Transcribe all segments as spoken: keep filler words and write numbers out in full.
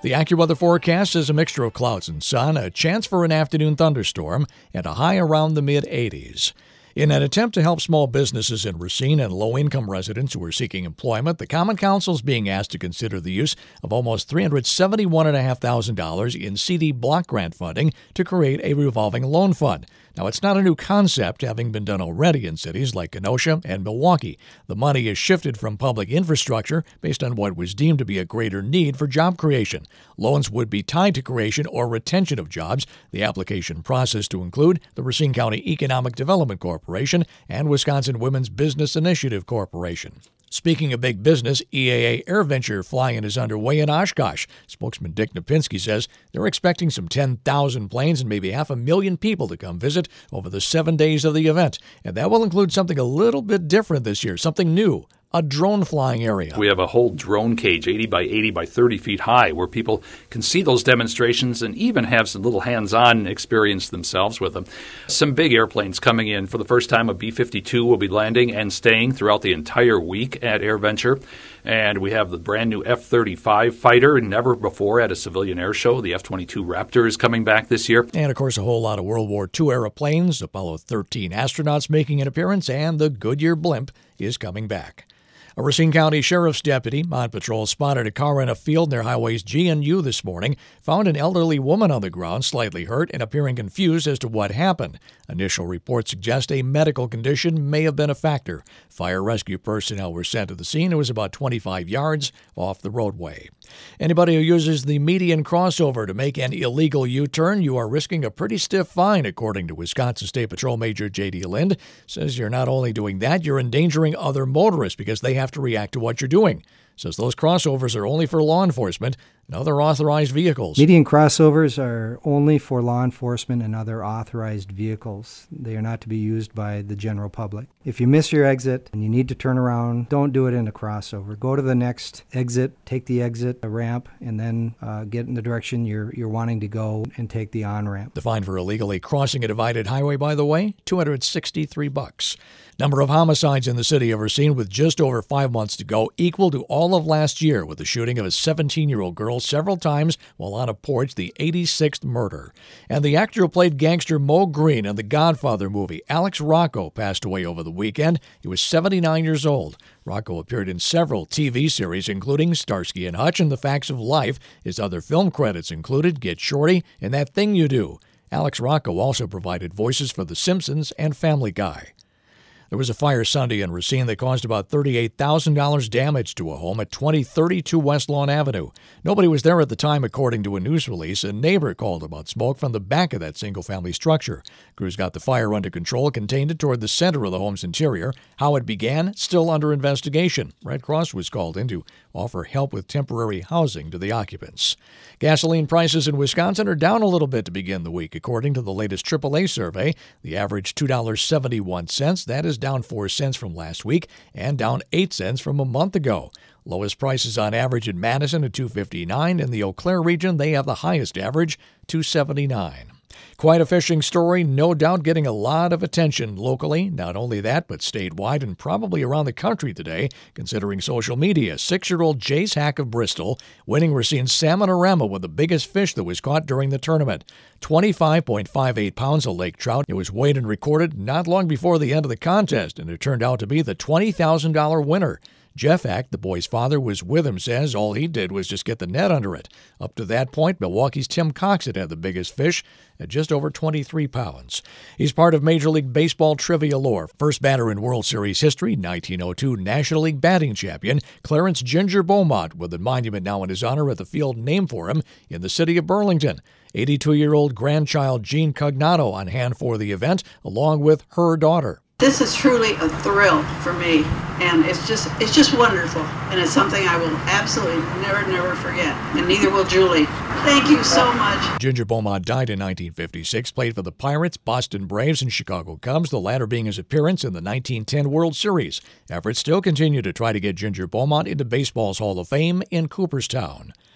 The AccuWeather forecast is a mixture of clouds and sun, a chance for an afternoon thunderstorm, and a high around the mid eighties. In an attempt to help small businesses in Racine and low-income residents who are seeking employment, the Common Council is being asked to consider the use of almost three hundred seventy-one thousand five hundred dollars in C D block grant funding to create a revolving loan fund. Now, it's not a new concept, having been done already in cities like Kenosha and Milwaukee. The money is shifted from public infrastructure based on what was deemed to be a greater need for job creation. Loans would be tied to creation or retention of jobs. The application process to include the Racine County Economic Development Corporation and Wisconsin Women's Business Initiative Corporation. Speaking of big business, E A A AirVenture fly-in is underway in Oshkosh. Spokesman Dick Napinski says they're expecting some ten thousand planes and maybe half a million people to come visit over the seven days of the event. And that will include something a little bit different this year, something new. A drone flying area. We have a whole drone cage, eighty by eighty by thirty feet high, where people can see those demonstrations and even have some little hands-on experience themselves with them. Some big airplanes coming in. For the first time, a B fifty-two will be landing and staying throughout the entire week at AirVenture. And we have the brand new F thirty-five fighter, never before at a civilian air show. The F twenty-two Raptor is coming back this year. And, of course, a whole lot of World War Two era planes, Apollo thirteen astronauts making an appearance, and the Goodyear blimp is coming back. A Racine County Sheriff's deputy on patrol spotted a car in a field near highways G and U this morning, found an elderly woman on the ground, slightly hurt and appearing confused as to what happened. Initial reports suggest a medical condition may have been a factor. Fire rescue personnel were sent to the scene. It was about twenty-five yards off the roadway. Anybody who uses the median crossover to make an illegal U-turn, you are risking a pretty stiff fine, according to Wisconsin State Patrol Major J D Lind. Says you're not only doing that, you're endangering other motorists because they have to react to what you're doing. Says those crossovers are only for law enforcement and other authorized vehicles. Median crossovers are only for law enforcement and other authorized vehicles. They are not to be used by the general public. If you miss your exit and you need to turn around, don't do it in a crossover. Go to the next exit, take the exit, a ramp, and then uh, get in the direction you're you're wanting to go and take the on-ramp. The fine for illegally crossing a divided highway, by the way, two hundred sixty-three bucks. Number of homicides in the city of Racine with just over five months to go, equal to all of last year, with the shooting of a seventeen-year-old girl several times while on a porch, the eighty-sixth murder. And the actor who played gangster Mo Green in the Godfather movie, Alex Rocco, passed away over the weekend. He was seventy-nine years old. Rocco appeared in several T V series, including Starsky and Hutch and The Facts of Life. His other film credits included Get Shorty and That Thing You Do. Alex Rocco also provided voices for The Simpsons and Family Guy. There was a fire Sunday in Racine that caused about thirty-eight thousand dollars damage to a home at twenty thirty-two West Lawn Avenue. Nobody was there at the time, according to a news release. A neighbor called about smoke from the back of that single-family structure. Crews got the fire under control, contained it toward the center of the home's interior. How it began, still under investigation. Red Cross was called in to offer help with temporary housing to the occupants. Gasoline prices in Wisconsin are down a little bit to begin the week, according to the latest triple A survey. The average two dollars and seventy-one cents. That is down four cents from last week and down eight cents from a month ago. Lowest prices on average in Madison at two dollars and fifty-nine cents. In the Eau Claire region, they have the highest average, two dollars and seventy-nine cents. Quite a fishing story, no doubt getting a lot of attention locally. Not only that, but statewide and probably around the country today, considering social media. Six-year-old Jace Hack of Bristol winning Racine's Salmonorama with the biggest fish that was caught during the tournament. twenty-five point five eight pounds of lake trout. It was weighed and recorded not long before the end of the contest, and it turned out to be the twenty thousand dollars winner. Jeff Hack, the boy's father, was with him, says all he did was just get the net under it. Up to that point, Milwaukee's Tim Cox had had the biggest fish at just over twenty-three pounds. He's part of Major League Baseball trivia lore. First batter in World Series history, nineteen oh two National League batting champion Clarence Ginger Beaumont, with a monument now in his honor at the field named for him in the city of Burlington. eighty-two-year-old grandchild Jean Cognato on hand for the event, along with her daughter. This is truly a thrill for me, and it's just it's just wonderful, and it's something I will absolutely never, never forget, and neither will Julie. Thank you so much. Ginger Beaumont died in nineteen fifty-six, played for the Pirates, Boston Braves, and Chicago Cubs, the latter being his appearance in the nineteen ten World Series. Efforts still continue to try to get Ginger Beaumont into baseball's Hall of Fame in Cooperstown.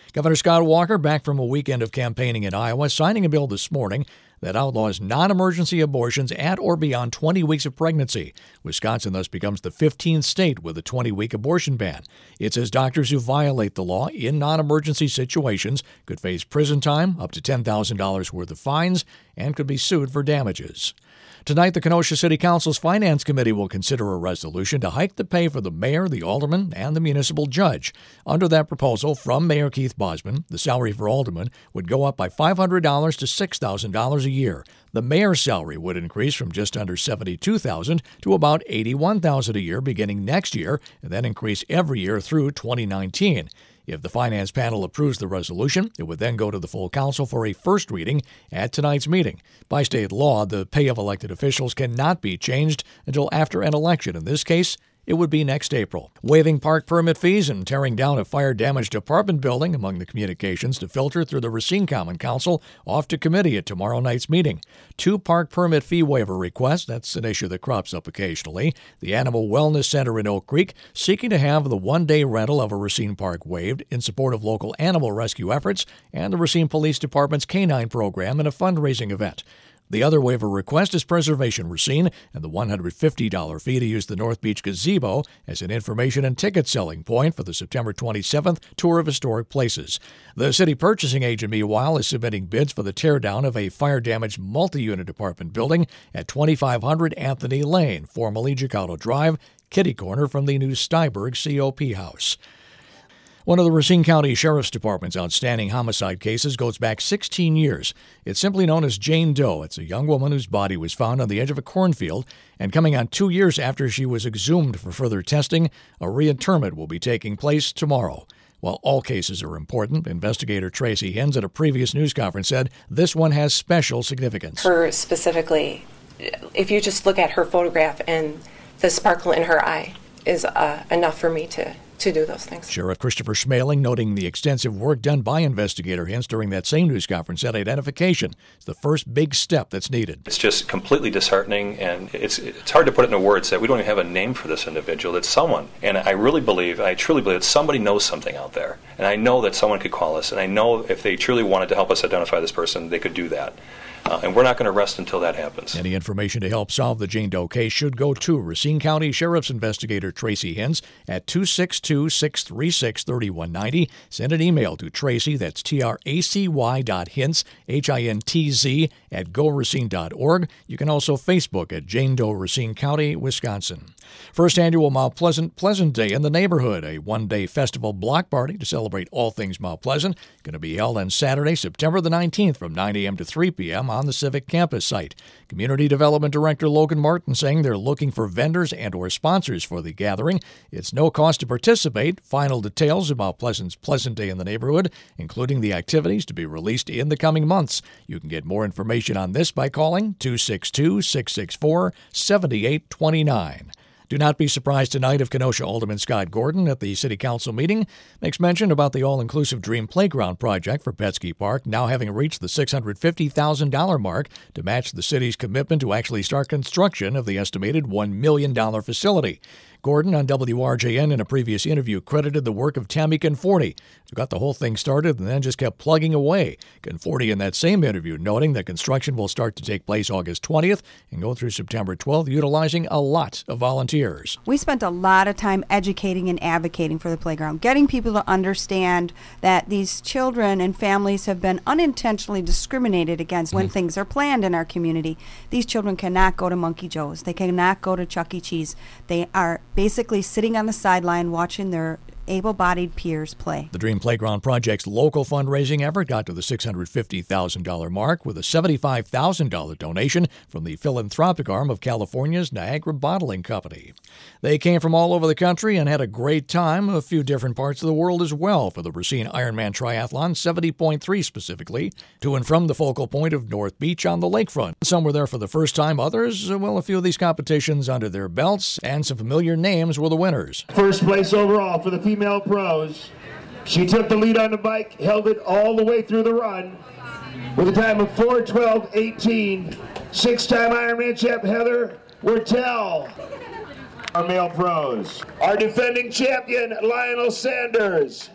Governor Scott Walker back from a weekend of campaigning in Iowa, signing a bill this morning that outlaws non-emergency abortions at or beyond twenty weeks of pregnancy. Wisconsin thus becomes the fifteenth state with a twenty-week abortion ban. It says doctors who violate the law in non-emergency situations could face prison time, up to ten thousand dollars worth of fines, and could be sued for damages. Tonight, the Kenosha City Council's Finance Committee will consider a resolution to hike the pay for the mayor, the alderman, and the municipal judge. Under that proposal from Mayor Keith Bosman, the salary for alderman would go up by five hundred dollars to six thousand dollars a year. The mayor's salary would increase from just under seventy-two thousand dollars to about eighty-one thousand dollars a year beginning next year, and then increase every year through twenty nineteen. If the Finance Panel approves the resolution, it would then go to the full council for a first reading at tonight's meeting. By state law, the pay of elected officials cannot be changed until after an election. In this case, it would be next April. Waiving park permit fees and tearing down a fire-damaged apartment building among the communications to filter through the Racine Common Council off to committee at tomorrow night's meeting. Two park permit fee waiver requests, that's an issue that crops up occasionally. The Animal Wellness Center in Oak Creek seeking to have the one-day rental of a Racine park waived in support of local animal rescue efforts and the Racine Police Department's canine program in a fundraising event. The other waiver request is Preservation Racine and the one hundred fifty dollars fee to use the North Beach Gazebo as an information and ticket selling point for the September twenty-seventh Tour of Historic Places. The city purchasing agent, meanwhile, is submitting bids for the teardown of a fire-damaged multi-unit apartment building at twenty-five hundred Anthony Lane, formerly Giacotto Drive, kitty corner from the new Steiberg C O P house. One of the Racine County Sheriff's Department's outstanding homicide cases goes back sixteen years. It's simply known as Jane Doe. It's a young woman whose body was found on the edge of a cornfield, and coming on two years after she was exhumed for further testing, a reinterment will be taking place tomorrow. While all cases are important, investigator Tracy Hens at a previous news conference said this one has special significance. Her specifically, if you just look at her photograph and the sparkle in her eye is uh, enough for me to to do those things. Sheriff Christopher Schmaling noting the extensive work done by investigator Hens during that same news conference said identification is the first big step that's needed. It's just completely disheartening, and it's it's hard to put it into words that we don't even have a name for this individual. It's someone, and I really believe, I truly believe that somebody knows something out there, and I know that someone could call us, and I know if they truly wanted to help us identify this person, they could do that. Uh, and we're not going to rest until that happens. Any information to help solve the Jane Doe case should go to Racine County Sheriff's Investigator Tracy Hens at two six two, six three six, three one nine zero. Send an email to Tracy, that's T R A C Y dot Hintz, H I N T Z, at go racine dot org. You can also Facebook at Jane Doe Racine County, Wisconsin. First annual Mount Pleasant Pleasant Day in the Neighborhood, a one-day festival block party to celebrate all things Mount Pleasant, going to be held on Saturday, September the nineteenth from nine a.m. to three p.m. on the Civic Campus site. Community Development Director Logan Martin saying they're looking for vendors and or sponsors for the gathering. It's no cost to participate. Final details about Pleasant's Pleasant Day in the Neighborhood, including the activities to be released in the coming months. You can get more information on this by calling two six two, six six four, seven eight two nine. Do not be surprised tonight if Kenosha Alderman Scott Gordon at the City Council meeting makes mention about the all-inclusive Dream Playground project for Petsky Park now having reached the six hundred fifty thousand dollars mark to match the city's commitment to actually start construction of the estimated one million dollars facility. Gordon on W R J N in a previous interview credited the work of Tammy Conforti, who got the whole thing started and then just kept plugging away. Conforti in that same interview noting that construction will start to take place August twentieth and go through September twelfth, utilizing a lot of volunteers. We spent a lot of time educating and advocating for the playground, getting people to understand that these children and families have been unintentionally discriminated against when mm. things are planned in our community. These children cannot go to Monkey Joe's. They cannot go to Chuck E. Cheese. They are basically sitting on the sideline watching their able-bodied peers play. The Dream Playground Project's local fundraising effort got to the six hundred fifty thousand dollars mark with a seventy-five thousand dollars donation from the philanthropic arm of California's Niagara Bottling Company. They came from all over the country and had a great time, a few different parts of the world as well, for the Racine Ironman Triathlon seventy point three specifically, to and from the focal point of North Beach on the lakefront. Some were there for the first time, others, well, a few of these competitions under their belts, and some familiar names were the winners. First place overall for the female Female pros. She took the lead on the bike, held it all the way through the run with a time of four twelve eighteen. Six-time Ironman champ Heather Wertel. Our male pros. Our defending champion Lionel Sanders.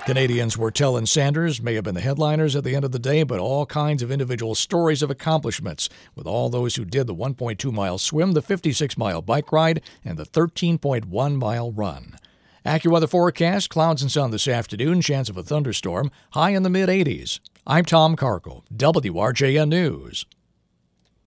Canadians Wurtell and Sanders may have been the headliners at the end of the day, but all kinds of individual stories of accomplishments, with all those who did the one point two mile swim, the fifty-six mile bike ride, and the thirteen point one mile run. AccuWeather forecast, clouds and sun this afternoon, chance of a thunderstorm, high in the mid eighties. I'm Tom Carkle, W R J N News.